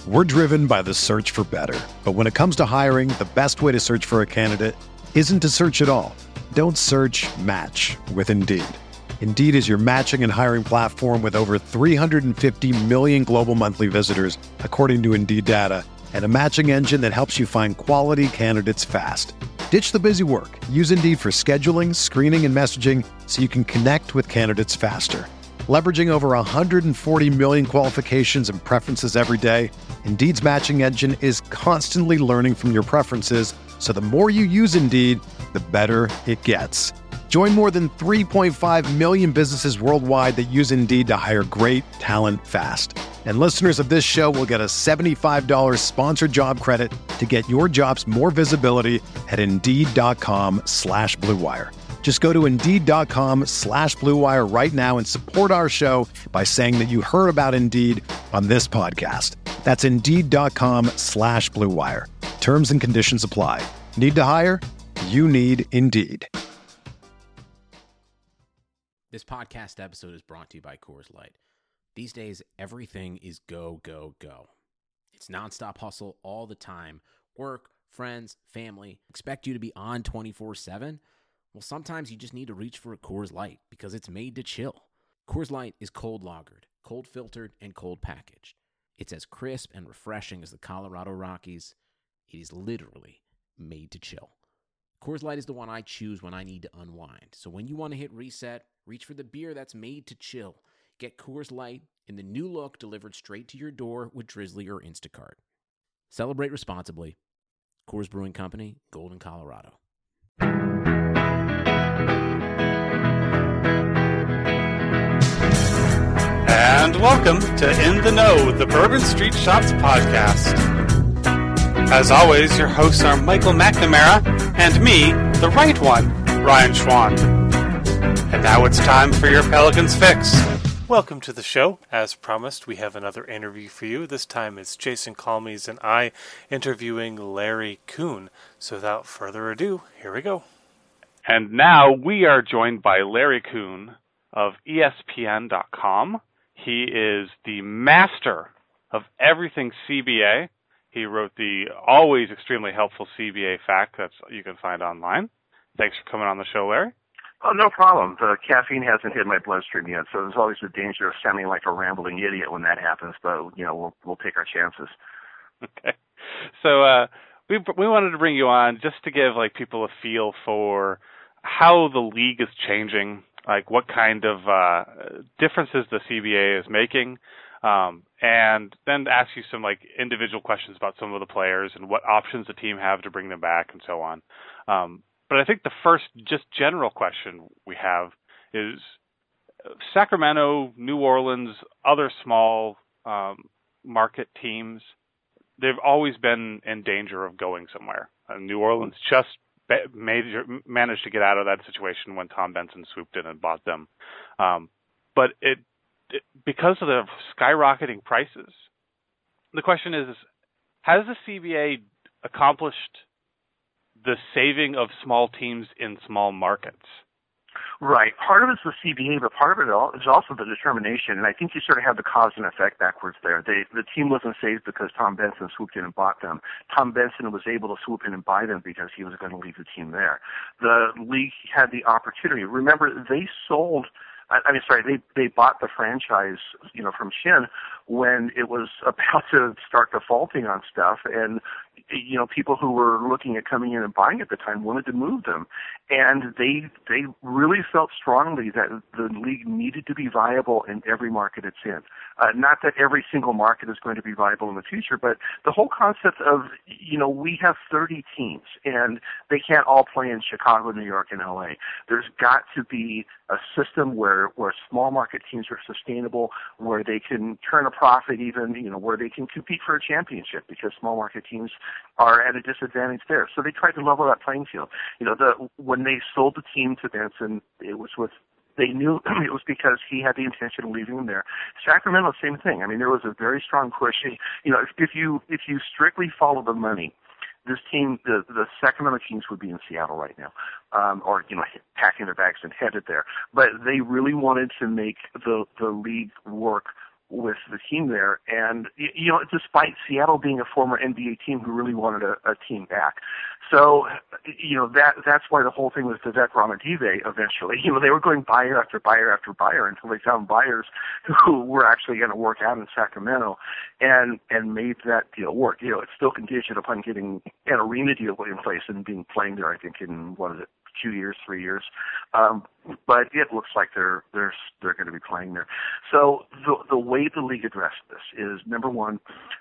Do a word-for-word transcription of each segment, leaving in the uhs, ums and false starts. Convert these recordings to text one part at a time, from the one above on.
We're driven by the search for better. But when it comes to hiring, the best way to search for a candidate isn't to search at all. Don't search, match with Indeed. Indeed is your matching and hiring platform with over three hundred fifty million global monthly visitors, according to Indeed data, and a matching engine that helps you find quality candidates fast. Ditch the busy work. Use Indeed for scheduling, screening, and messaging so you can connect with candidates faster. Leveraging over one hundred forty million qualifications and preferences every day, Indeed's matching engine is constantly learning from your preferences, so the more you use Indeed, the better it gets. Join more than three point five million businesses worldwide that use Indeed to hire great talent fast. And listeners of this show will get a seventy-five dollars sponsored job credit to get your jobs more visibility at Indeed.com slash Blue Wire. Just go to Indeed.com slash Blue Wire right now and support our show by saying that you heard about Indeed on this podcast. That's Indeed.com slash Blue Wire. Terms and conditions apply. Need to hire? You need Indeed. This podcast episode is brought to you by Coors Light. These days, everything is go, go, go. It's nonstop hustle all the time. Work, friends, family, expect you to be on twenty-four seven. Well, sometimes you just need to reach for a Coors Light because it's made to chill. Coors Light is cold lagered, cold filtered, and cold packaged. It's as crisp and refreshing as the Colorado Rockies. It is literally made to chill. Coors Light is the one I choose when I need to unwind. So when you want to hit reset, reach for the beer that's made to chill. Get Coors Light in the new look delivered straight to your door with Drizzly or Instacart. Celebrate responsibly. Coors Brewing Company, Golden, Colorado. And welcome to In the Know, the Bourbon Street Shops podcast. As always, your hosts are Michael McNamara and me, the right one, Ryan Schwan. And now it's time for your Pelicans Fix. Welcome to the show. As promised, we have another interview for you. This time it's Jason Calmes and I interviewing Larry Coon. So without further ado, here we go. And now we are joined by Larry Coon of E S P N dot com. He is the master of everything C B A. He wrote the always extremely helpful C B A fact that you can find online. Thanks for coming on the show, Larry. Oh, no problem. The caffeine hasn't hit my bloodstream yet, so there's always the danger of sounding like a rambling idiot when that happens, but, you know, we'll we'll take our chances. Okay. So uh, we we wanted to bring you on just to give, like, people a feel for how the league is changing, like what kind of uh, differences the C B A is making, um, and then ask you some, like, individual questions about some of the players and what options the team have to bring them back and so on. Um But I think the first just general question we have is Sacramento, New Orleans, other small um, market teams, they've always been in danger of going somewhere. Uh, New Orleans just major, managed to get out of that situation when Tom Benson swooped in and bought them. Um, but it, it because of the skyrocketing prices, the question is, has the C B A accomplished the saving of small teams in small markets? Right. Part of it's the C B A, but part of it is also the determination. And I think you sort of have the cause and effect backwards there. They, the team wasn't saved because Tom Benson swooped in and bought them. Tom Benson was able to swoop in and buy them because he was going to leave the team there. The league had the opportunity. Remember, they sold I mean, sorry, they they bought the franchise, you know, from Shin when it was about to start defaulting on stuff, and you know, people who were looking at coming in and buying at the time wanted to move them, and they they really felt strongly that the league needed to be viable in every market it's in. Uh, not that every single market is going to be viable in the future, but the whole concept of, you know, we have thirty teams, and they can't all play in Chicago, New York, and L A. There's got to be a system where, where small market teams are sustainable, where they can turn a profit even, you know, where they can compete for a championship, because small market teams are at a disadvantage there. So they tried to level that playing field. You know, the when they sold the team to Benson, it was with They knew it was because he had the intention of leaving them there. Sacramento, same thing. I mean, there was a very strong push. You know, if, if you if you strictly follow the money, this team, the the Sacramento Kings would be in Seattle right now, um, or you know, packing their bags and headed there. But they really wanted to make the the league work with the team there, and you know, despite Seattle being a former N B A team who really wanted a, a team back, so you know that that's why the whole thing was Vivek Ramadive. Eventually, you know, they were going buyer after buyer after buyer until they found buyers who were actually going to work out in Sacramento, and and made that deal work. You know, it's still contingent upon getting an arena deal in place and being playing there. I think in what is it? Two years, three years, um, but it looks like they're they're they're going to be playing there. So the the way the league addressed this is, number one,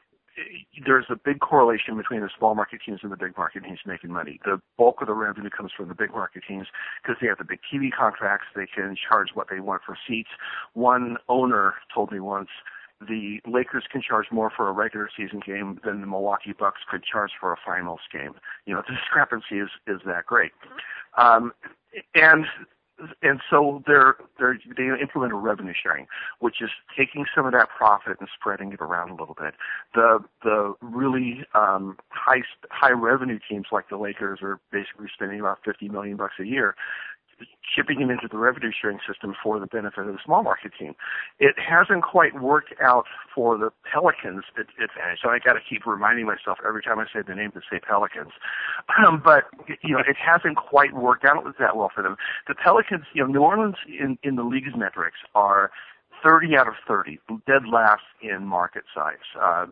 there's a big correlation between the small market teams and the big market teams making money. The bulk of the revenue comes from the big market teams because they have the big T V contracts. They can charge what they want for seats. One owner told me once, the Lakers can charge more for a regular season game than the Milwaukee Bucks could charge for a finals game. You know, the discrepancy is, is that great. Um, and and so they're, they're, they implement a revenue sharing, which is taking some of that profit and spreading it around a little bit. The the really um, high high revenue teams like the Lakers are basically spending about fifty million bucks a year, shipping it into the revenue sharing system for the benefit of the small market team. It hasn't quite worked out for the Pelicans' advantage, so I got to keep reminding myself every time I say the name to say Pelicans. Um, but you know, it hasn't quite worked out that well for them. The Pelicans, you know, New Orleans in, in the league's metrics are thirty out of thirty, dead last in market size. Uh,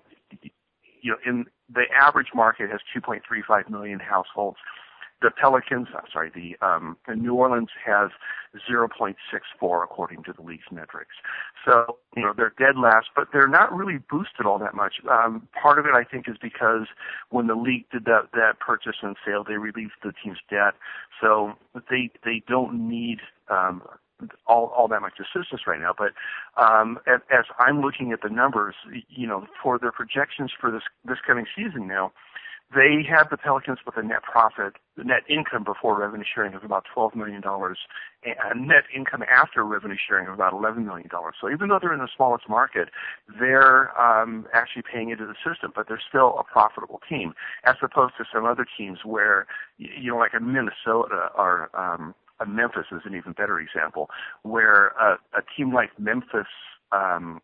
you know, in the average market has two point three five million households. The Pelicans, I'm sorry, the um, New Orleans has zero point six four according to the league's metrics. So, you know, they're dead last, but they're not really boosted all that much. Um, part of it, I think, is because when the league did that, that purchase and sale, they relieved the team's debt. So they they don't need um, all all that much assistance right now. But um, as, as I'm looking at the numbers, you know, for their projections for this this coming season now, they had the Pelicans with a net profit, the net income before revenue sharing of about twelve million dollars, and net income after revenue sharing of about eleven million dollars. So even though they're in the smallest market, they're um, actually paying into the system, but they're still a profitable team, as opposed to some other teams where, you know, like a Minnesota or um, a Memphis is an even better example, where a, a team like Memphis um,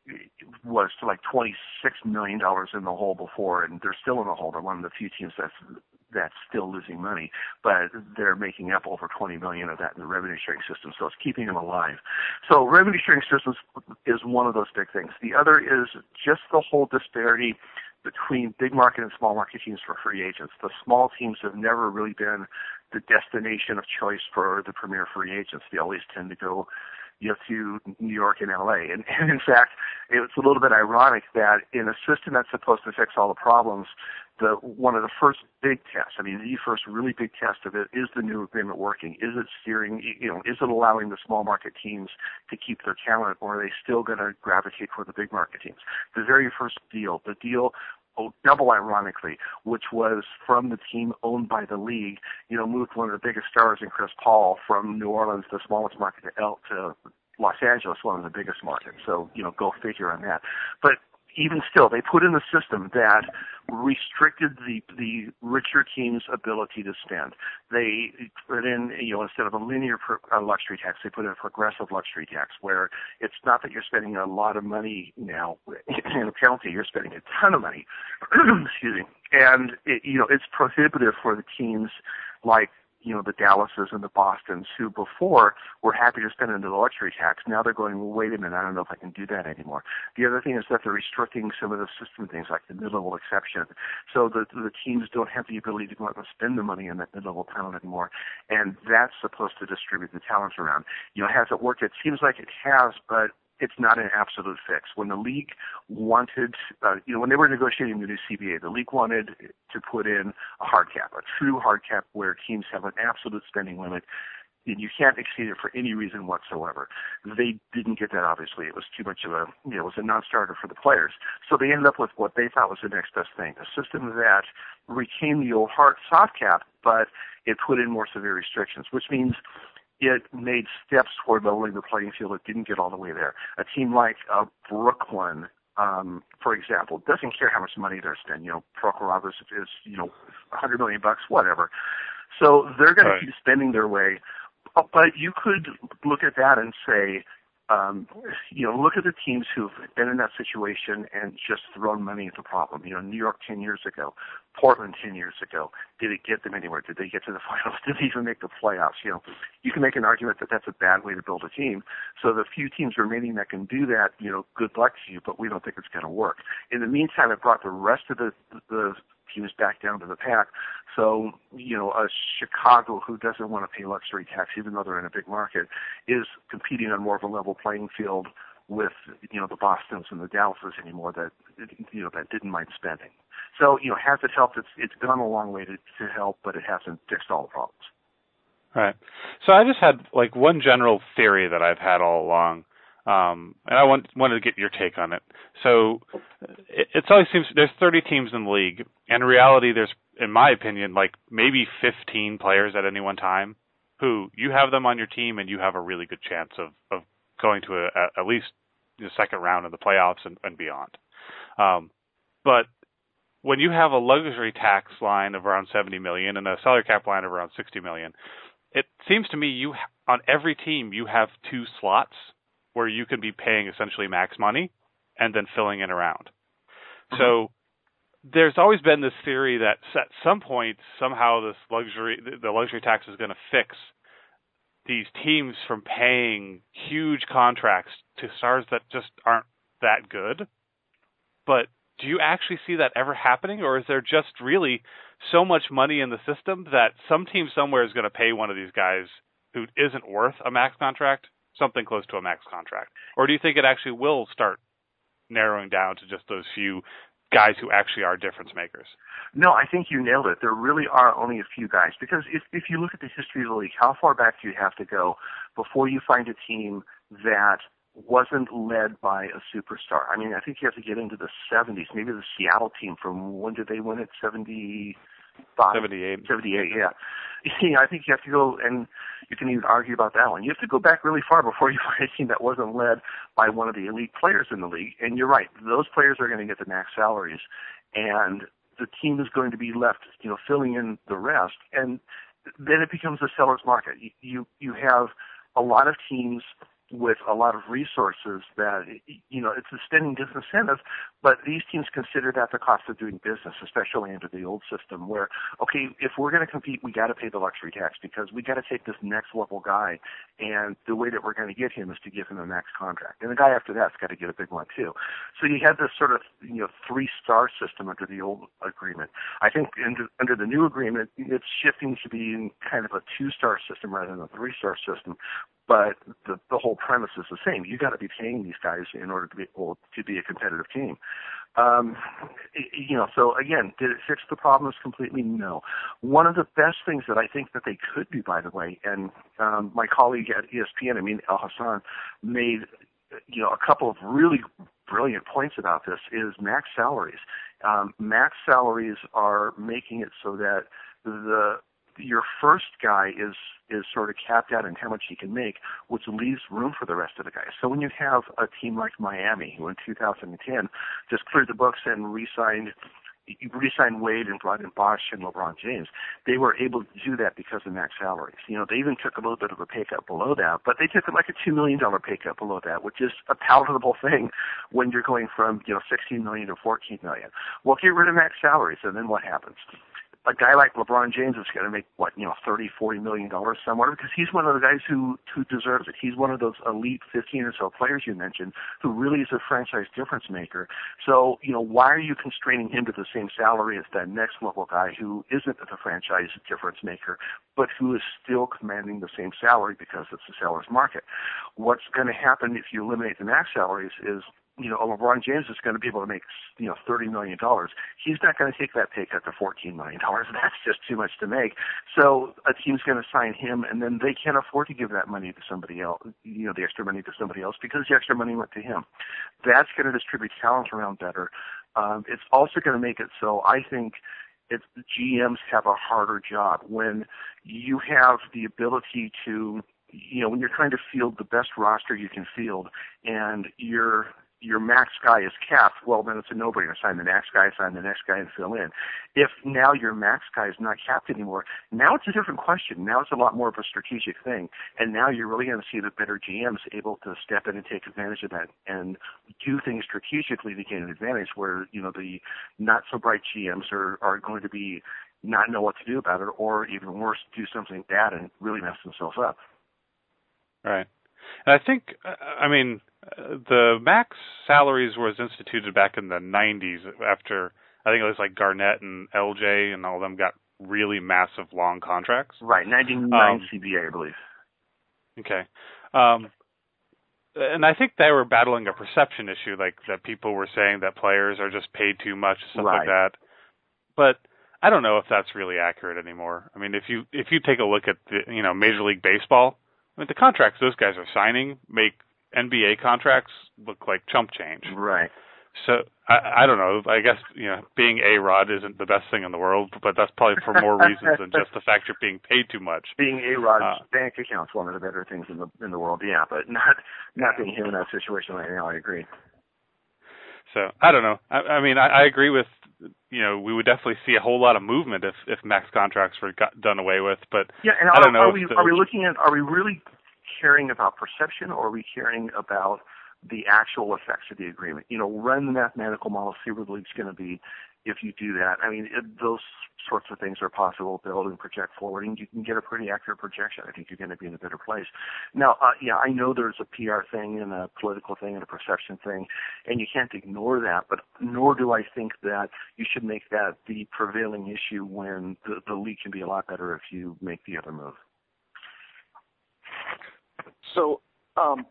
was to like twenty-six million dollars in the hole before, and they're still in the hole. They're one of the few teams that's that's still losing money, but they're making up over twenty million dollars of that in the revenue sharing system, so it's keeping them alive. So revenue sharing systems is one of those big things. The other is just the whole disparity between big market and small market teams for free agents. The small teams have never really been the destination of choice for the premier free agents. They always tend to go you know, to New York and L A. And, and in fact, it's a little bit ironic that in a system that's supposed to fix all the problems, the one of the first big tests, I mean, the first really big test of it is the new agreement working? Is it steering, you know, is it allowing the small market teams to keep their talent, or are they still going to gravitate toward the big market teams? The very first deal, the deal Oh, double ironically, which was from the team owned by the league, you know, moved one of the biggest stars in Chris Paul from New Orleans, the smallest market, to El, to Los Angeles, one of the biggest markets. So, you know, go figure on that. But even still, they put in the system that restricted the the richer team's ability to spend. They put in, you know, instead of a linear pro, uh, luxury tax, they put in a progressive luxury tax, where it's not that you're spending a lot of money now in a penalty, you're spending a ton of money. Excuse me. And, it, you know, it's prohibitive for the teams like, you know, the Dallases and the Bostons, who before were happy to spend into the luxury tax. Now they're going, well, wait a minute, I don't know if I can do that anymore. The other thing is that they're restricting some of the system things like the mid-level exception. So the, the teams don't have the ability to go out and spend the money in that mid-level talent anymore. And that's supposed to distribute the talent around. You know, has it worked? It seems like it has, but it's not an absolute fix. When the league wanted, uh, you know, when they were negotiating the new C B A, the league wanted to put in a hard cap, a true hard cap where teams have an absolute spending limit, and you can't exceed it for any reason whatsoever. They didn't get that, obviously. It was too much of a, you know, it was a non-starter for the players. So they ended up with what they thought was the next best thing, a system that retained the old hard soft cap, but it put in more severe restrictions, which means it made steps toward leveling the playing field. It didn't get all the way there. A team like uh, Brooklyn, um, for example, doesn't care how much money they're spending. You know, Prokhorov is, is, you know, a hundred million bucks, whatever. So they're going right. to keep spending their way. But you could look at that and say, Um, you know, look at the teams who've been in that situation and just thrown money at the problem. You know, New York ten years ago, Portland ten years ago. Did it get them anywhere? Did they get to the finals? Did they even make the playoffs? You know, you can make an argument that that's a bad way to build a team. So the few teams remaining that can do that, you know, good luck to you, but we don't think it's going to work. In the meantime, it brought the rest of the the teams back down to the pack. So, you know, a Chicago who doesn't want to pay luxury tax, even though they're in a big market, is competing on more of a level playing field with, you know, the Bostons and the Dallases anymore that, you know, that didn't mind spending. So, you know, has it helped? It's it's gone a long way to, to help, but it hasn't fixed all the problems. Right. So I just had like one general theory that I've had all along. Um, and I want, wanted to get your take on it. So it, it's always seems there's thirty teams in the league, and in reality, there's, in my opinion, like maybe fifteen players at any one time who you have them on your team, and you have a really good chance of, of going to a, a, at least the second round of the playoffs and, and beyond. Um, but when you have a luxury tax line of around seventy million dollars and a salary cap line of around sixty million dollars, it seems to me you on every team you have two slots where you can be paying essentially max money and then filling in around. Mm-hmm. So there's always been this theory that at some point, somehow this luxury, the luxury tax is going to fix these teams from paying huge contracts to stars that just aren't that good. But do you actually see that ever happening, or is there just really so much money in the system that some team somewhere is going to pay one of these guys who isn't worth a max contract something close to a max contract? Or do you think it actually will start narrowing down to just those few guys who actually are difference makers? No, I think you nailed it. There really are only a few guys. Because if, if you look at the history of the league, how far back do you have to go before you find a team that wasn't led by a superstar? I mean, I think you have to get into the seventies. Maybe the Seattle team from, when did they win it? seventy-five seventy-eight seventy-eight, yeah. You know, I think you have to go, and you can even argue about that one. You have to go back really far before you find a team that wasn't led by one of the elite players in the league. And you're right, those players are going to get the max salaries, and the team is going to be left, you know, filling in the rest. And then it becomes a seller's market. You you, you have a lot of teams with a lot of resources that, you know, it's a spending disincentive, but these teams consider that the cost of doing business, especially under the old system where, okay, if we're going to compete, we got to pay the luxury tax because we got to take this next level guy, and the way that we're going to get him is to give him a max contract. And the guy after that's got to get a big one too. So you have this sort of, you know, three-star system under the old agreement. I think under, under the new agreement, it's shifting to being kind of a two-star system rather than a three-star system. But the, the whole premise is the same. You got to be paying these guys in order to be able to be a competitive team. Um, you know, so again, did it fix the problems completely? No. One of the best things that I think that they could do, by the way, and um, my colleague at E S P N, Amin Elhassan, made you know a couple of really brilliant points about this. Is max salaries. Um, max salaries are making it so that the your first guy is is sort of capped out in how much he can make, which leaves room for the rest of the guys. So when you have a team like Miami, who in two thousand ten just cleared the books and re-signed, re-signed Wade and brought in Bosh and LeBron James, they were able to do that because of max salaries. You know, they even took a little bit of a pay cut below that, but they took like a two million dollars pay cut below that, which is a palatable thing when you're going from, you know, sixteen million dollars to fourteen million dollars. Well, get rid of max salaries, and then what happens? A guy like LeBron James is going to make, what, you know, thirty, forty million dollars somewhere because he's one of the guys who, who deserves it. He's one of those elite fifteen or so players you mentioned who really is a franchise difference maker. So, you know, why are you constraining him to the same salary as that next level guy who isn't the franchise difference maker, but who is still commanding the same salary because it's a seller's market? What's going to happen if you eliminate the max salaries is, you know, LeBron James is going to be able to make, you know, thirty million dollars. He's not going to take that pay cut to fourteen million dollars. That's just too much to make. So a team's going to sign him, and then they can't afford to give that money to somebody else, you know, the extra money to somebody else because the extra money went to him. That's going to distribute talent around better. Um, it's also going to make it so I think it's, G Ms have a harder job when you have the ability to, you know, when you're trying to field the best roster you can field and you're your max guy is capped, well, then it's a no-brainer. Sign the next guy, sign the next guy, and fill in. If now your max guy is not capped anymore, now it's a different question. Now it's a lot more of a strategic thing, and now you're really going to see the better G Ms able to step in and take advantage of that and do things strategically to gain an advantage, where, you know, the not-so-bright G Ms are, are going to be not know what to do about it, or even worse, do something bad and really mess themselves up. Right. And I think, I mean, the max salaries was instituted back in the nineties after, I think it was like Garnett and L J and all of them got really massive long contracts. Right, ninety-nine um, C B A, I believe. Okay. Um, and I think they were battling a perception issue, like that people were saying that players are just paid too much, stuff right. like that. But I don't know if that's really accurate anymore. I mean, if you if you take a look at the, you know, Major League Baseball, I mean, the contracts those guys are signing make N B A contracts look like chump change. Right. So I, I don't know. I guess, you know, being A-Rod isn't the best thing in the world, but that's probably for more reasons than just the fact you're being paid too much. Being A-Rod's uh, bank account's one of the better things in the in the world, yeah, but not not being him in that situation right now. I agree. So I don't know. I, I mean, I, I agree with, you know, we would definitely see a whole lot of movement if, if max contracts were got, done away with. But yeah, and I are, don't know. Are we, the, are we looking at? Are we really caring about perception, or are we caring about the actual effects of the agreement? You know, run the mathematical model, see where the league's going to be if you do that. I mean, it, those sorts of things are possible. Build and project forward, and you can get a pretty accurate projection. I think you're going to be in a better place. Now, uh, yeah, I know there's a P R thing and a political thing and a perception thing, and you can't ignore that, but nor do I think that you should make that the prevailing issue when the, the league can be a lot better if you make the other move. So, um,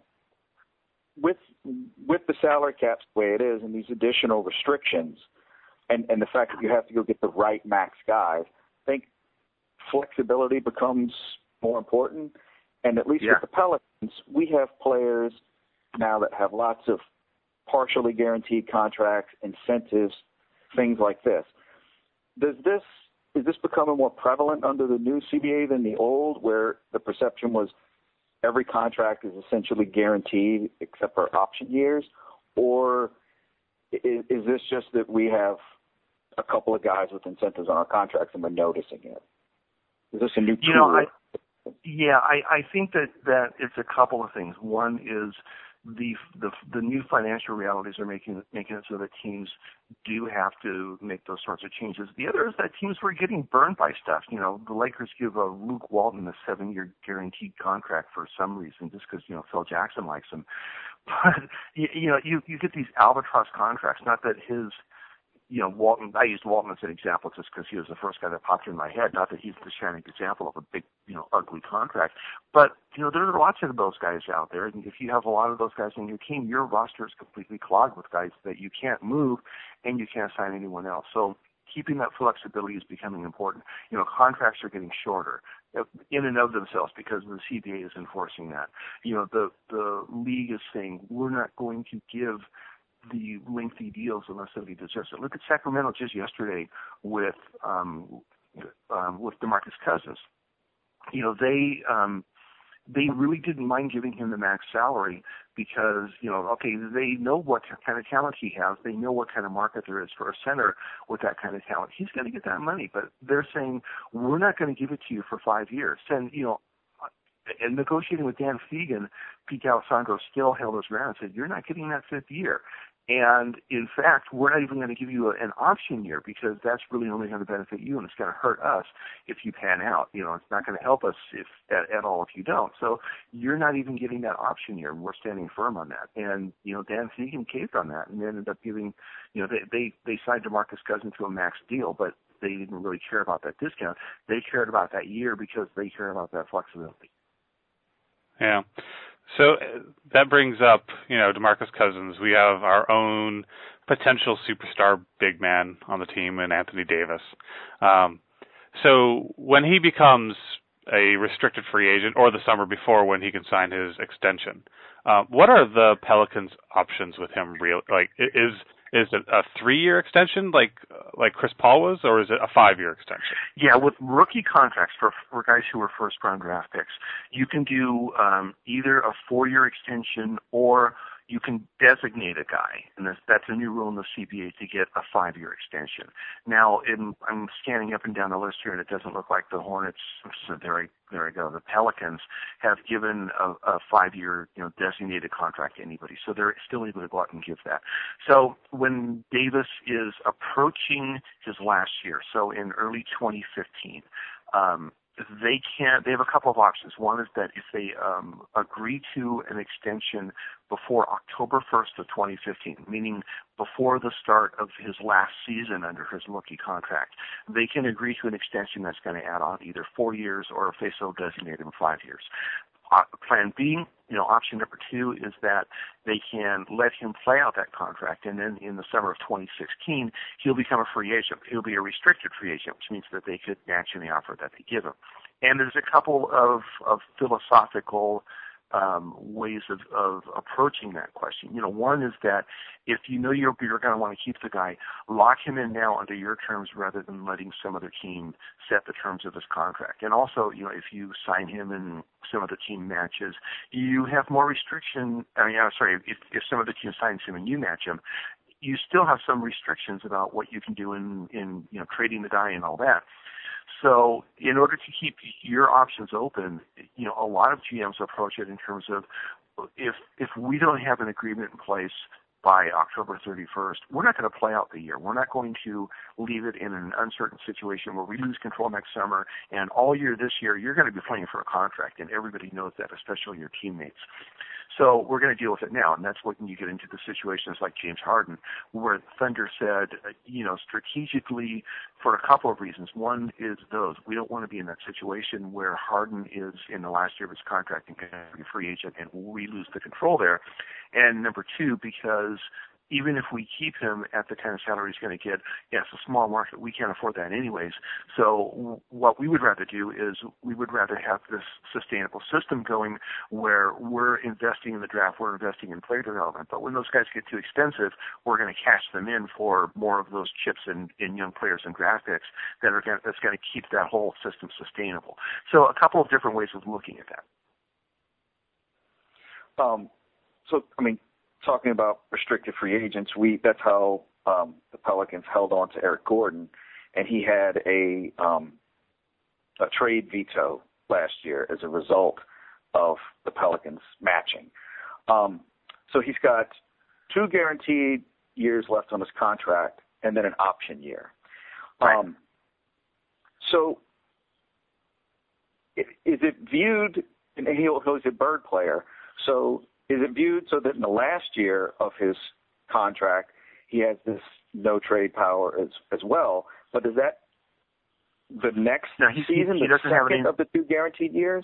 with with the salary caps the way it is and these additional restrictions and, and the fact that you have to go get the right max guys, I think flexibility becomes more important. And at least yeah. with the Pelicans, we have players now that have lots of partially guaranteed contracts, incentives, things like this. Does this is this becoming more prevalent under the new C B A than the old, where the perception was every contract is essentially guaranteed except for option years? Or is, is this just that we have a couple of guys with incentives on our contracts and we're noticing it? Is this a new tool? You know, I, yeah, I, I think that, that it's a couple of things. One is the, the the new financial realities are making making it so that teams do have to make those sorts of changes. The other is that teams were getting burned by stuff. You know, the Lakers give a Luke Walton a seven-year guaranteed contract for some reason, just because, you know, Phil Jackson likes him. But you, you know, you you get these albatross contracts. Not that his You know, Walton, I used Walton as an example just because he was the first guy that popped in my head, not that he's the shining example of a big, you know, ugly contract. But, you know, there are lots of those guys out there, and if you have a lot of those guys on your team, your roster is completely clogged with guys that you can't move and you can't sign anyone else. So keeping that flexibility is becoming important. You know, contracts are getting shorter in and of themselves because the C B A is enforcing that. You know, the, the league is saying we're not going to give the lengthy deals unless somebody deserves it. Look at Sacramento just yesterday with um, um, with DeMarcus Cousins. You know, they um, they really didn't mind giving him the max salary because, you know, okay, they know what kind of talent he has. They know what kind of market there is for a center with that kind of talent. He's going to get that money, but they're saying we're not going to give it to you for five years. And, you know, and negotiating with Dan Fegan, Pete Alessandro still held his ground and said, you're not getting that fifth year. And, in fact, we're not even going to give you a, an option year because that's really only going to benefit you, and it's going to hurt us if you pan out. You know, it's not going to help us if at, at all if you don't. So you're not even getting that option year, and we're standing firm on that. And, you know, Dan Fegan caved on that and ended up giving, you know, they, they, they signed DeMarcus Cousins to a max deal, but they didn't really care about that discount. They cared about that year because they care about that flexibility. Yeah. So that brings up, you know, DeMarcus Cousins. We have our own potential superstar big man on the team in Anthony Davis. Um, so when he becomes a restricted free agent, or the summer before when he can sign his extension, uh, what are the Pelicans' options with him? Real, like, is is it a three-year extension like like Chris Paul was, or is it a five-year extension? Yeah, with rookie contracts for, for guys who are first-round draft picks, you can do um, either a four-year extension or you can designate a guy, and that's, that's a new rule in the C B A to get a five-year extension. Now, in, I'm scanning up and down the list here, and it doesn't look like the Hornets. So there, I, there I go. The Pelicans have given a, a five-year, you know, designated contract to anybody, so they're still able to go out and give that. So when Davis is approaching his last year, so in early twenty fifteen. Um, They can. They have a couple of options. One is that if they um, agree to an extension before October first of twenty fifteen, meaning before the start of his last season under his rookie contract, they can agree to an extension that's going to add on either four years or, if they so designate him, five years. Uh, plan B, you know, option number two is that they can let him play out that contract, and then in the summer of twenty sixteen, he'll become a free agent. He'll be a restricted free agent, which means that they could match any offer that they give him. And there's a couple of, of philosophical um, ways of, of approaching that question. You know, one is that if you know you're, you're going to want to keep the guy, lock him in now under your terms rather than letting some other team set the terms of his contract. And also, you know, if you sign him and some other team matches, you have more restriction. I mean, I'm sorry, if, if some other team signs him and you match him, you still have some restrictions about what you can do in, in you know, trading the guy and all that. So in order to keep your options open, you know, a lot of G Ms approach it in terms of if if we don't have an agreement in place by October thirty-first, we're not going to play out the year. We're not going to leave it in an uncertain situation where we lose control next summer, and all year this year you're going to be playing for a contract, and everybody knows that, especially your teammates. So we're going to deal with it now, and that's when you get into the situations like James Harden, where Thunder said, uh, you know, strategically for a couple of reasons. One is those. We don't want to be in that situation where Harden is in the last year of his contract and can be a free agent, and we lose the control there. And number two, because even if we keep him at the kind of salary he's going to get, yeah, it's a small market. We can't afford that anyways. So w- what we would rather do is we would rather have this sustainable system going where we're investing in the draft, we're investing in player development. But when those guys get too expensive, we're going to cash them in for more of those chips in, in young players and draft picks that are gonna, that's going to keep that whole system sustainable. So a couple of different ways of looking at that. Um, so, I mean, talking about restricted free agents, we that's how um, the Pelicans held on to Eric Gordon, and he had a um, a trade veto last year as a result of the Pelicans matching. Um, so he's got two guaranteed years left on his contract, and then an option year. Right. Um, so is it viewed? And he was a Bird player, so. Is it viewed so that in the last year of his contract, he has this no trade power as as well? But is that the next no, he, season, he, he the doesn't second have any, of the two guaranteed years?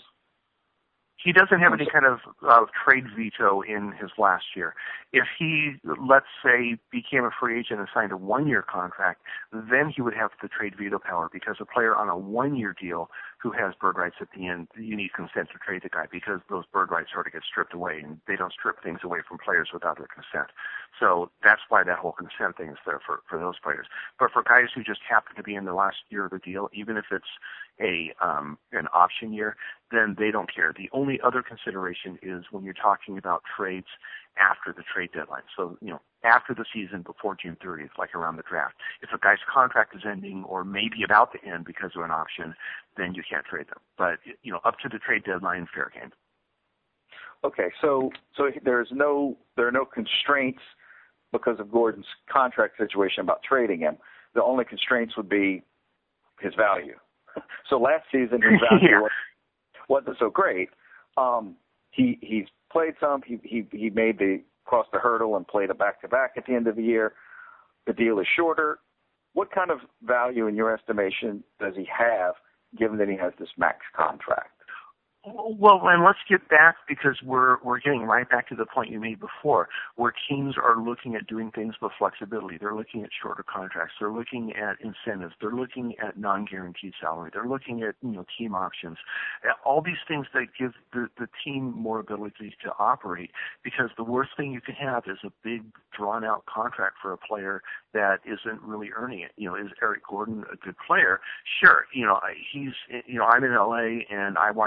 He doesn't have any kind of uh, trade veto in his last year. If he, let's say, became a free agent and signed a one-year contract, then he would have the trade veto power, because a player on a one-year deal who has bird rights at the end, you need consent to trade the guy, because those bird rights sort of get stripped away, and they don't strip things away from players without their consent. So that's why that whole consent thing is there for, for those players. But for guys who just happen to be in the last year of the deal, even if it's a um, an option year, then they don't care. The only other consideration is when you're talking about trades after the trade deadline. So, you know, after the season, before June thirtieth, like around the draft. If a guy's contract is ending or maybe about to end because of an option, then you can't trade them. But, you know, up to the trade deadline, fair game. Okay, so so there's no there are no constraints because of Gordon's contract situation about trading him. The only constraints would be his value. So last season his value yeah. was, wasn't so great. Um, he he's played some. He he he made the crossed the hurdle and played a back to back at the end of the year. The deal is shorter. What kind of value, in your estimation, does he have, given that he has this max contract? Well, and let's get back, because we're we're getting right back to the point you made before, where teams are looking at doing things with flexibility. They're looking at shorter contracts. They're looking at incentives. They're looking at non-guaranteed salary. They're looking at, you know, team options. All these things that give the, the team more ability to operate, because the worst thing you can have is a big, drawn-out contract for a player that isn't really earning it. You know, is Eric Gordon a good player? Sure. You know, he's, you know, I'm in L A and I watched him up close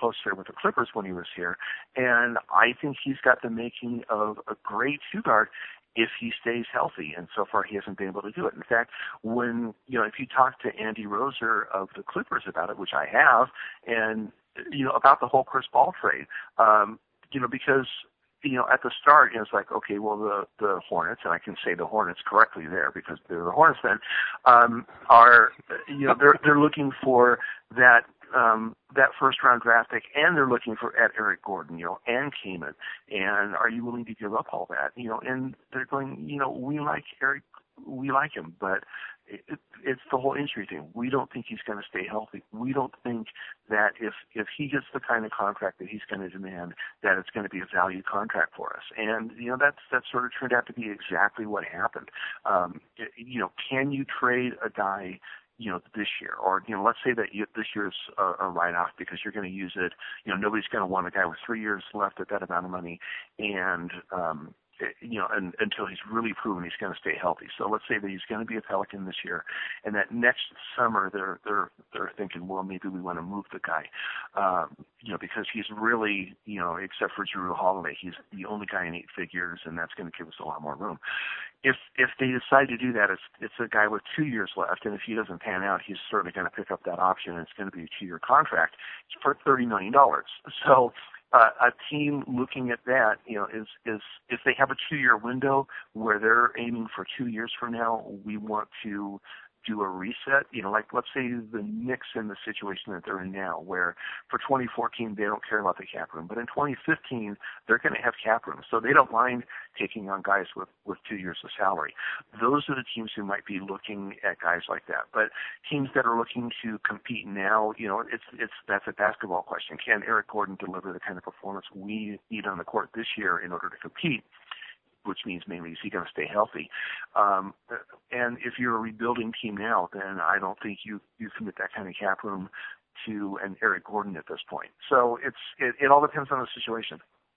close there with the Clippers when he was here. And I think he's got the making of a great two-guard if he stays healthy, and so far he hasn't been able to do it. In fact, when, you know, if you talk to Andy Roser of the Clippers about it, which I have, and, you know, about the whole Chris Paul trade, um, you know, because, you know, at the start, you know, it's like, okay, well, the, the Hornets, and I can say the Hornets correctly there because they're the Hornets then, um, are, you know, they're, they're looking for that, um, that first round draft pick, and they're looking for at Eric Gordon, you know, and Kaman. And are you willing to give up all that? You know, and they're going, you know, we like Eric, we like him, but it, it, it's the whole injury thing. We don't think he's going to stay healthy. We don't think that if if he gets the kind of contract that he's going to demand, that it's going to be a valued contract for us. And you know, that's that sort of turned out to be exactly what happened. Um, you know, can you trade a guy, you know, this year, or, you know, let's say that you, this year's a, a write-off because you're going to use it, you know, nobody's going to want a guy with three years left at that amount of money, and, um, you know, and, until he's really proven he's going to stay healthy. So let's say that he's going to be a Pelican this year, and that next summer they're they're they're thinking, well, maybe we want to move the guy, um, you know, because he's really, you know, except for Jrue Holiday, he's the only guy in eight figures, and that's going to give us a lot more room. If if they decide to do that, it's it's a guy with two years left, and if he doesn't pan out, he's certainly going to pick up that option, and it's going to be a two-year contract for thirty million dollars. So uh, a team looking at that, you know, is is if they have a two-year window where they're aiming for two years from now, we want to do a reset. You know, like let's say the Knicks in the situation that they're in now, where for twenty fourteen they don't care about the cap room, but in twenty fifteen they're going to have cap room, so they don't mind taking on guys with with two years of salary. Those are the teams who might be looking at guys like that. But teams that are looking to compete now, you know, it's it's that's a basketball question. Can Eric Gordon deliver the kind of performance we need on the court this year in order to compete? Which means mainly is he going to stay healthy? Um, and if you're a rebuilding team now, then I don't think you you commit that kind of cap room to an Eric Gordon at this point. So it's it, it all depends on the situation.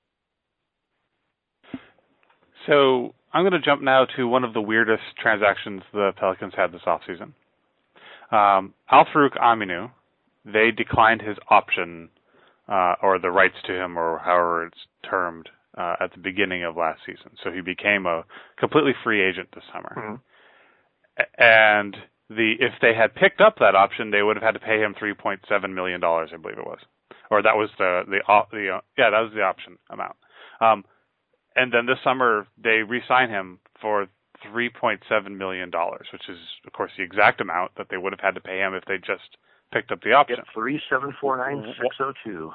So I'm going to jump now to one of the weirdest transactions the Pelicans had this offseason. Um, Al-Farouq Aminu, they declined his option uh, or the rights to him, or however it's termed, Uh, at the beginning of last season. So he became a completely free agent this summer. Mm-hmm. And the if they had picked up that option, they would have had to pay him three point seven million dollars, I believe it was. Or that was the, the, the uh, yeah, that was the option amount. Um, and then this summer, they re-signed him for three point seven million dollars, which is, of course, the exact amount that they would have had to pay him if they just picked up the option. Yep, three seven four nine six zero two.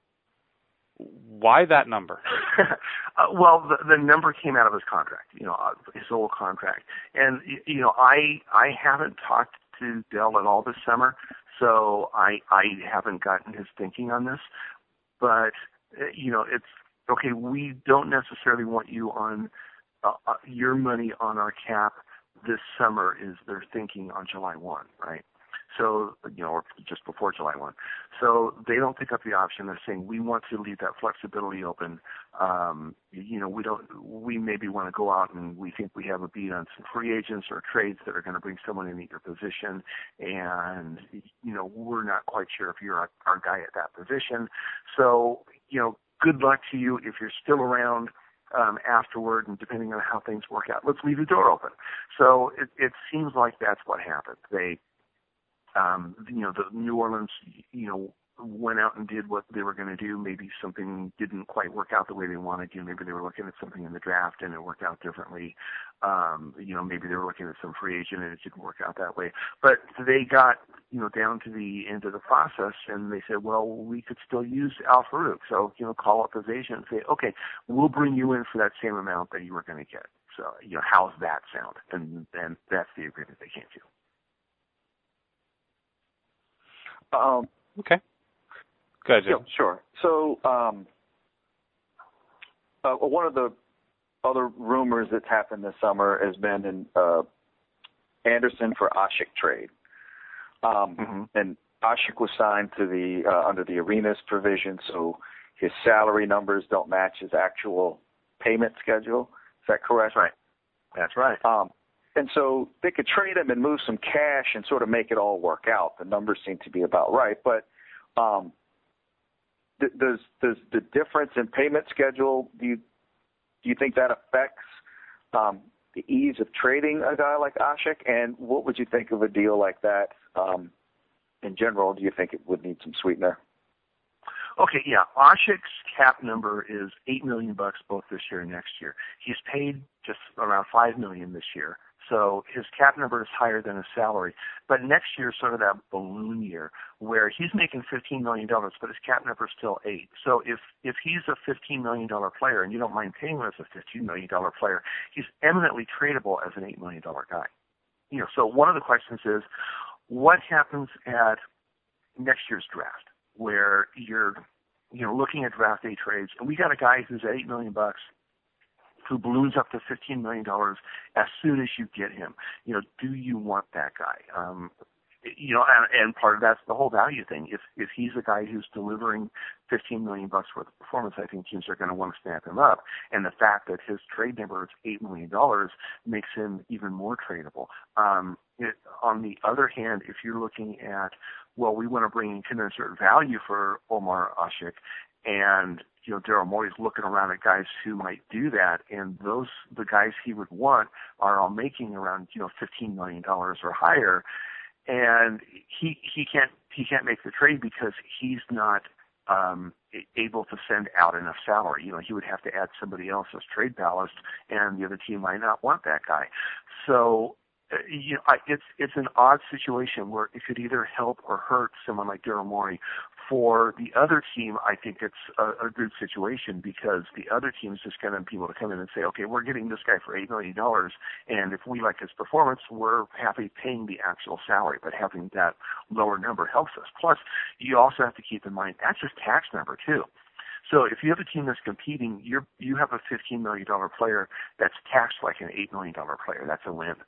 Why that number? uh, well, the, the number came out of his contract, you know, uh, his old contract. And, you know, I I haven't talked to Dell at all this summer, so I I haven't gotten his thinking on this. But, uh, you know, it's, okay, we don't necessarily want you on, uh, uh, your money on our cap this summer is their thinking on July first, right? So, you know, or just before July first. So they don't pick up the option. They're saying we want to leave that flexibility open. Um, you know, we don't, we maybe want to go out and we think we have a beat on some free agents or trades that are going to bring someone in at your position. And, you know, we're not quite sure if you're our, our guy at that position. So, you know, good luck to you if you're still around um, afterward, and depending on how things work out, let's leave the door open. So it, it seems like that's what happened. They, Um, you know, the New Orleans, you know, went out and did what they were going to do. Maybe something didn't quite work out the way they wanted to. Maybe they were looking at something in the draft and it worked out differently. Um, you know, maybe they were looking at some free agent and it didn't work out that way. But they got, you know, down to the end of the process and they said, well, we could still use Al-Farouq. So, you know, call up his agent and say, okay, we'll bring you in for that same amount that you were going to get. So, you know, how's that sound? And then that's the agreement they came to. Um, okay. Go ahead, Jim. Yeah, sure. So um, uh, one of the other rumors that's happened this summer has been an uh, Anderson for Asik trade. Um, mm-hmm. And Asik was signed to the uh, under the Arenas provision, so his salary numbers don't match his actual payment schedule. Is that correct? That's right. That's right. Um, And so they could trade him and move some cash and sort of make it all work out. The numbers seem to be about right. But um, does does the difference in payment schedule, do you do you think that affects um, the ease of trading a guy like Asik? And what would you think of a deal like that um, in general? Do you think it would need some sweetener? Okay, yeah. Asik's cap number is eight million bucks both this year and next year. He's paid just around five million this year, so his cap number is higher than his salary. But next year is sort of that balloon year where he's making fifteen million dollars, but his cap number is still eight. So if if he's a fifteen million dollar player and you don't mind paying him as a fifteen million dollar player, he's eminently tradable as an eight million dollar guy. You know, so one of the questions is, what happens at next year's draft, where you're, you know, looking at draft day trades, and we got a guy who's at eight million bucks, who balloons up to fifteen million dollars as soon as you get him. You know, do you want that guy? Um, you know, and, and part of that's the whole value thing. If if he's a guy who's delivering fifteen million bucks worth of performance, I think teams are going to want to snap him up. And the fact that his trade number is eight million dollars makes him even more tradable. Um, it, on the other hand, if you're looking at, well, we want to bring in commensurate value for Omar Asik, and you know, Daryl Morey's looking around at guys who might do that, and those the guys he would want are all making around, you know, fifteen million dollars or higher, and he he can't he can't make the trade because he's not um, able to send out enough salary. You know, he would have to add somebody else as trade ballast, and the other team might not want that guy. So, uh, you know, I, it's it's an odd situation where it could either help or hurt someone like Daryl Morey. For the other team, I think it's a, a good situation because the other team is just going to be able to come in and say, okay, we're getting this guy for eight million dollars, and if we like his performance, we're happy paying the actual salary, but having that lower number helps us. Plus, you also have to keep in mind, that's his tax number, too. So if you have a team that's competing, you're, you have a fifteen million dollars player that's taxed like an eight million dollars player. That's a win.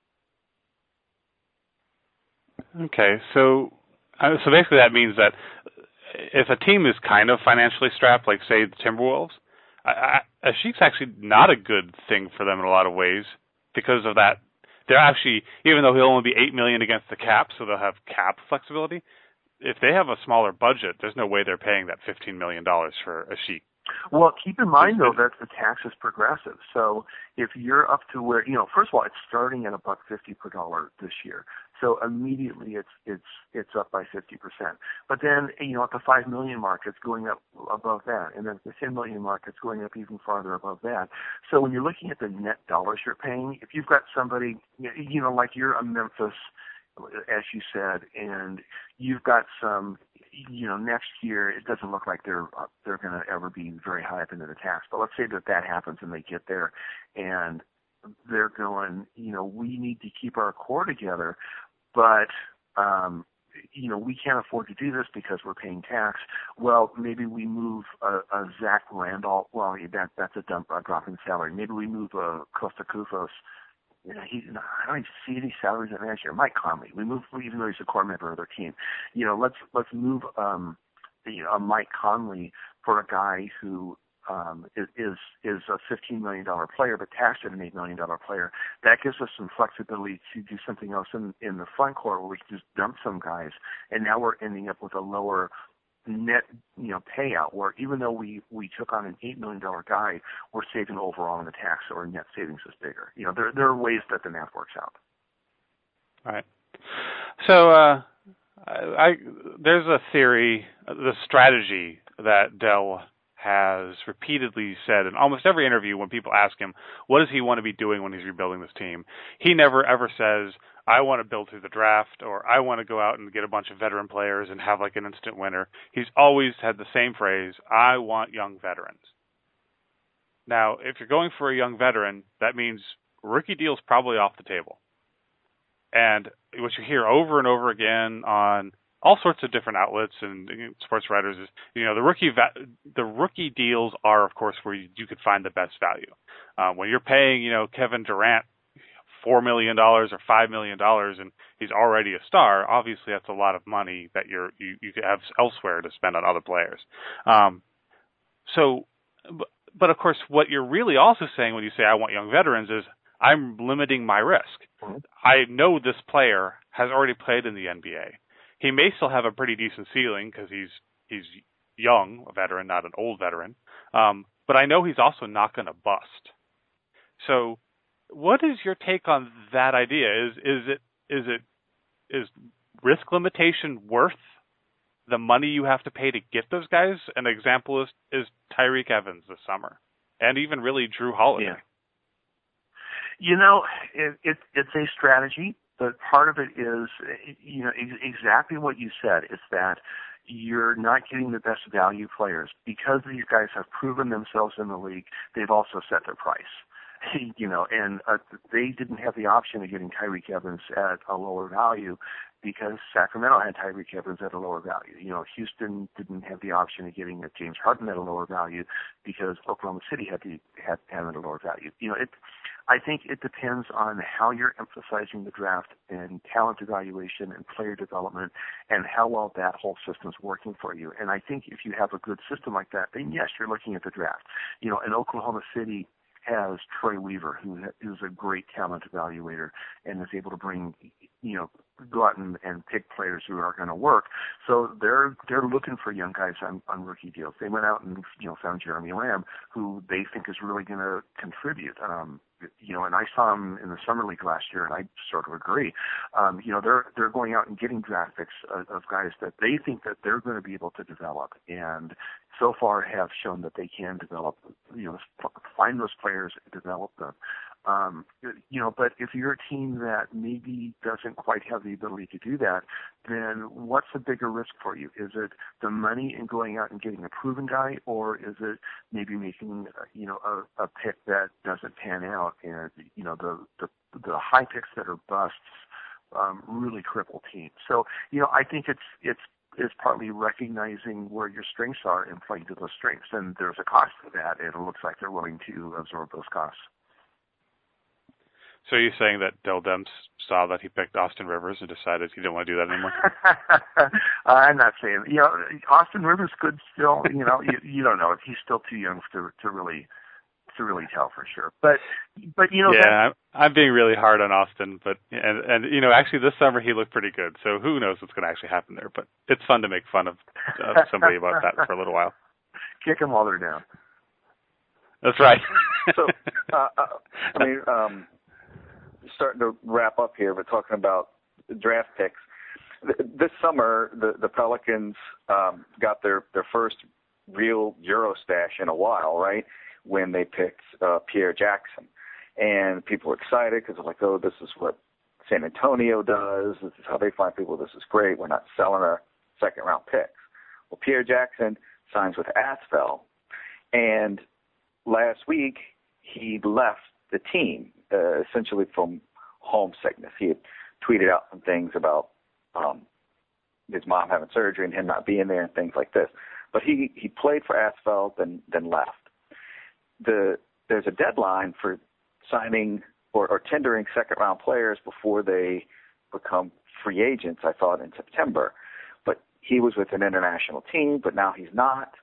Okay, so uh, so basically that means that if a team is kind of financially strapped, like, say, the Timberwolves, I, I, Asik's actually not a good thing for them in a lot of ways because of that. They're actually, even though he'll only be eight million dollars against the cap, so they'll have cap flexibility, if they have a smaller budget, there's no way they're paying that fifteen million dollars for Asik. Well, keep in mind, though, that the tax is progressive. So if you're up to where, you know, first of all, it's starting at a buck fifty per dollar this year. So immediately it's it's it's up by fifty percent. But then, you know, at the five million mark, it's going up above that. And then at the ten million mark, it's going up even farther above that. So when you're looking at the net dollars you're paying, if you've got somebody, you know, like you're a Memphis, as you said, and you've got some, you know, next year it doesn't look like they're they're going to ever be very high up into the tax. But let's say that that happens and they get there, and they're going, you know, we need to keep our core together, but um, you know, we can't afford to do this because we're paying tax. Well, maybe we move a, a Zach Randolph. Well, that that's a dump, a drop in salary. Maybe we move a Costa Kufos. You know, he, I don't even see any salaries in last year. Mike Conley, we moved, even though he's a core member of their team. You know, let's let's move um, you know, a Mike Conley for a guy who um, is is is a fifteen million dollar player, but taxed at an eight million dollar player. That gives us some flexibility to do something else in in the front court where we can just dump some guys, and now we're ending up with a lower net, you know, payout, where even though we, we took on an eight million dollars guy, we're saving overall in the tax, or net savings is bigger. You know, there there are ways that the math works out. All right. So uh, I, I there's a theory, the strategy that Dell has repeatedly said in almost every interview when people ask him, what does he want to be doing when he's rebuilding this team? He never ever says, I want to build through the draft, or I want to go out and get a bunch of veteran players and have like an instant winner. He's always had the same phrase, I want young veterans. Now, if you're going for a young veteran, that means rookie deal's probably off the table. And what you hear over and over again on all sorts of different outlets and sports writers is, you know, the rookie va- the rookie deals are, of course, where you, you could find the best value. Uh, when you're paying, you know, Kevin Durant four million dollars or five million dollars and he's already a star, obviously that's a lot of money that you're, you, you could have elsewhere to spend on other players. Um, so, but, but of course, what you're really also saying when you say I want young veterans is I'm limiting my risk. Mm-hmm. I know this player has already played in the N B A. He may still have a pretty decent ceiling because he's he's young, a veteran, not an old veteran. Um, but I know he's also not going to bust. So, what is your take on that idea? Is is it is it is risk limitation worth the money you have to pay to get those guys? An example is is Tyreke Evans this summer, and even really Drew Holiday. Yeah. You know, it, it, it's a strategy, but part of it is, you know, ex- exactly what you said. It's that you're not getting the best value players. Because these guys have proven themselves in the league, they've also set their price. You know, and uh, they didn't have the option of getting Tyreke Evans at a lower value because Sacramento had Tyreke Evans at a lower value. You know, Houston didn't have the option of getting a James Harden at a lower value because Oklahoma City had to had him at a lower value. You know, it. I think it depends on how you're emphasizing the draft and talent evaluation and player development and how well that whole system's working for you. And I think if you have a good system like that, then yes, you're looking at the draft. You know, in Oklahoma City has Troy Weaver, who is a great talent evaluator and is able to bring, you know, go out and, and pick players who are going to work. So they're they're looking for young guys on, on rookie deals. They went out and, you know, found Jeremy Lamb, who they think is really going to contribute. Um, you know, and I saw him in the summer league last year, and I sort of agree. Um, you know, they're they're going out and getting draft picks of, of guys that they think that they're going to be able to develop, and so far have shown that they can develop. You know, find those players, develop them. Um, you know, but if you're a team that maybe doesn't quite have the ability to do that, then what's the bigger risk for you? Is it the money in going out and getting a proven guy, or is it maybe making, you know, a, a pick that doesn't pan out? And, you know, the, the, the high picks that are busts um, really cripple teams. So, you know, I think it's, it's, is partly recognizing where your strengths are and playing to those strengths. And there's a cost to that, and it looks like they're willing to absorb those costs. So you're saying that Dell Demps saw that he picked Austin Rivers and decided he didn't want to do that anymore? I'm not saying, you know, Austin Rivers could still, you know, you, you don't know. He's still too young to to really to really tell for sure. But but you know, yeah, I'm, I'm being really hard on Austin, but and and you know, actually this summer he looked pretty good. So who knows what's going to actually happen there? But it's fun to make fun of uh, somebody about that for a little while. Kick them while they're down. That's right. so uh, uh, I mean. um starting to wrap up here, but talking about draft picks. This summer, the, the Pelicans um, got their, their first real Euro stash in a while, right, when they picked uh, Pierre Jackson. And people were excited because they're like, oh, this is what San Antonio does. This is how they find people. This is great. We're not selling our second-round picks. Well, Pierre Jackson signs with Asvel, and last week he left the team, uh, essentially from homesickness. He had tweeted out some things about um, his mom having surgery and him not being there and things like this. But he, he played for Asvel, then then left. The there's a deadline for signing or, or tendering second-round players before they become free agents, I thought, in September. But he was with an international team, but now he's not.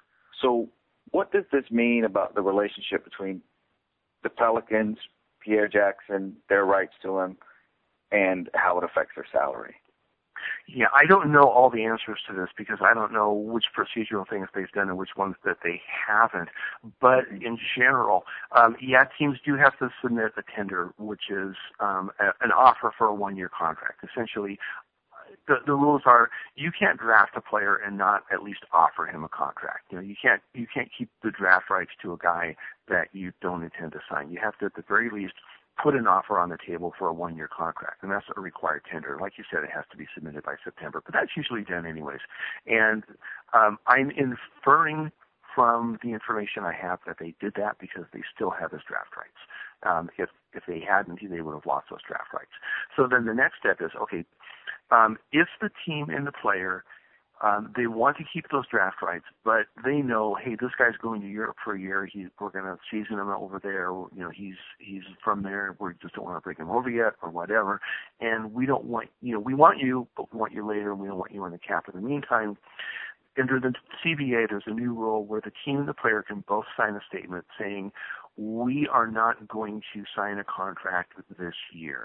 So what does this mean about the relationship between the Pelicans, Pierre Jackson, their rights to him, and how it affects their salary? Yeah, I don't know all the answers to this because I don't know which procedural things they've done and which ones that they haven't. But in general, um, yeah, teams do have to submit a tender, which is um, a, an offer for a one-year contract. Essentially, the, the rules are you can't draft a player and not at least offer him a contract. You know, you can't you can't keep the draft rights to a guy that you don't intend to sign. You have to, at the very least, put an offer on the table for a one-year contract, and that's a required tender. Like you said, it has to be submitted by September, but that's usually done anyways. And um, I'm inferring from the information I have that they did that because they still have his draft rights. Um, if if they hadn't, they would have lost those draft rights. So then the next step is, okay, um, if the team and the player Um, they want to keep those draft rights, but they know, hey, this guy's going to Europe for a year. He, we're going to season him over there. You know, he's he's from there. We just don't want to bring him over yet, or whatever. And we don't want, you know, we want you, but we want you later, and we don't want you in the cap. In the meantime, under the C B A, there's a new rule where the team and the player can both sign a statement saying, we are not going to sign a contract this year.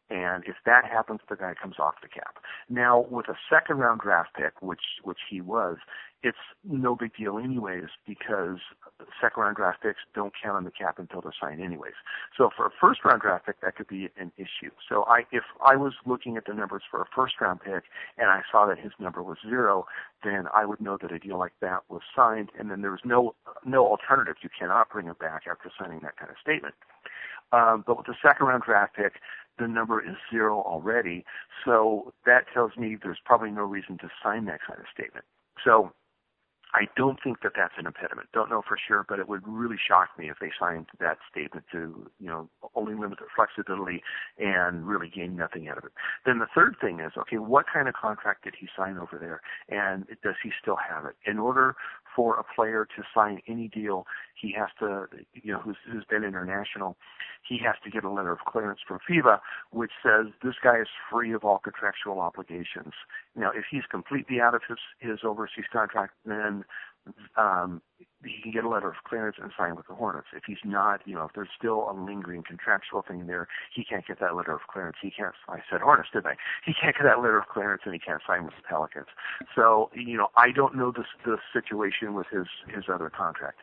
And if that happens, the guy comes off the cap. Now, with a second-round draft pick, which which he was, it's no big deal anyways because second-round draft picks don't count on the cap until they're signed anyways. So for a first-round draft pick, that could be an issue. So I, if I was looking at the numbers for a first-round pick and I saw that his number was zero, then I would know that a deal like that was signed, and then there was no no alternative. You cannot bring it back after signing that kind of statement. Um, but with the second-round draft pick, the number is zero already, so that tells me there's probably no reason to sign that kind of statement. So I don't think that that's an impediment. Don't know for sure, but it would really shock me if they signed that statement to, you know, only limit their flexibility and really gain nothing out of it. Then the third thing is, okay, what kind of contract did he sign over there, and does he still have it? In order for a player to sign any deal, he has to, you know, who's, who's been international, he has to get a letter of clearance from FIBA, which says this guy is free of all contractual obligations. Now, if he's completely out of his, his overseas contract, then um, he can get a letter of clearance and sign with the Hornets. If he's not, you know, if there's still a lingering contractual thing there, he can't get that letter of clearance. He can't, I said Hornets, didn't I? He can't get that letter of clearance and he can't sign with the Pelicans. So, you know, I don't know the, the situation with his, his other contract.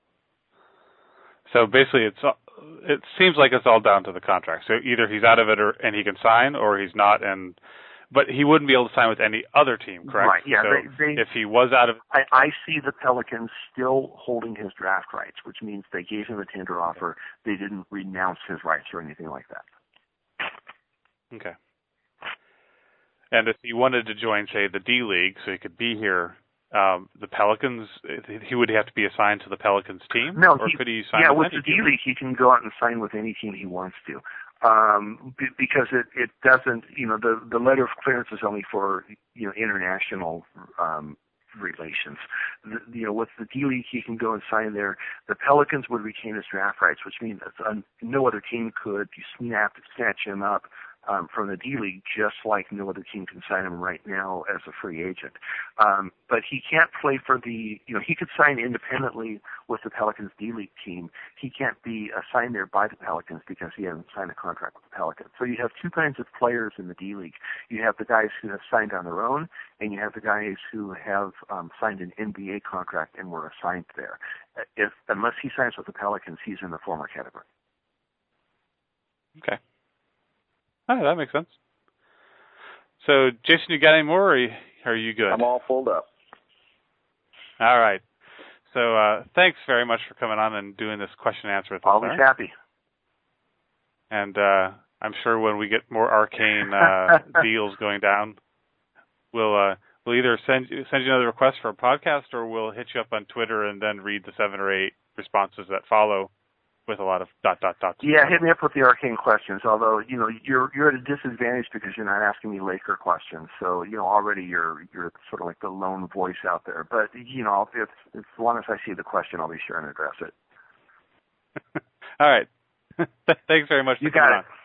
So basically, it's it seems like it's all down to the contract. So either he's out of it, or and he can sign, or he's not, and but he wouldn't be able to sign with any other team, correct? Right. Yeah. So they, they, if he was out of, I, I see the Pelicans still holding his draft rights, which means they gave him a tender offer. They didn't renounce his rights or anything like that. Okay. And if he wanted to join, say, the D League, so he could be here. Um, the Pelicans, he would have to be assigned to the Pelicans team? No, or he, could he sign yeah, with with any the D team? League, he can go out and sign with any team he wants to. Um, b- because it, it doesn't, you know, the, the letter of clearance is only for, you know, international um, relations. The, you know, with the D League, he can go and sign there. The Pelicans would retain his draft rights, which means that um, no other team could snap, snatch him up Um, from the D League, just like no other team can sign him right now as a free agent. Um, but he can't play for the, you know, he could sign independently with the Pelicans D League team. He can't be assigned there by the Pelicans because he hasn't signed a contract with the Pelicans. So you have two kinds of players in the D League. You have the guys who have signed on their own, and you have the guys who have um, signed an N B A contract and were assigned there. If unless he signs with the Pelicans, he's in the former category. Okay. Oh, that makes sense. So, Jason, you got any more, or are you good? I'm all full up. All right. So, uh, thanks very much for coming on and doing this question and answer with us. Always right? happy. And uh, I'm sure when we get more arcane uh, deals going down, we'll uh, we'll either send you, send you another request for a podcast, or we'll hit you up on Twitter and then read the seven or eight responses that follow. With a lot of dot, dot, dot. Yeah, hit me up with the arcane questions, although, you know, you're you're at a disadvantage because you're not asking me Laker questions. So, you know, already you're you're sort of like the lone voice out there. But, you know, if, if as long as I see the question, I'll be sure and address it. All right. Thanks very much for you coming got it. on.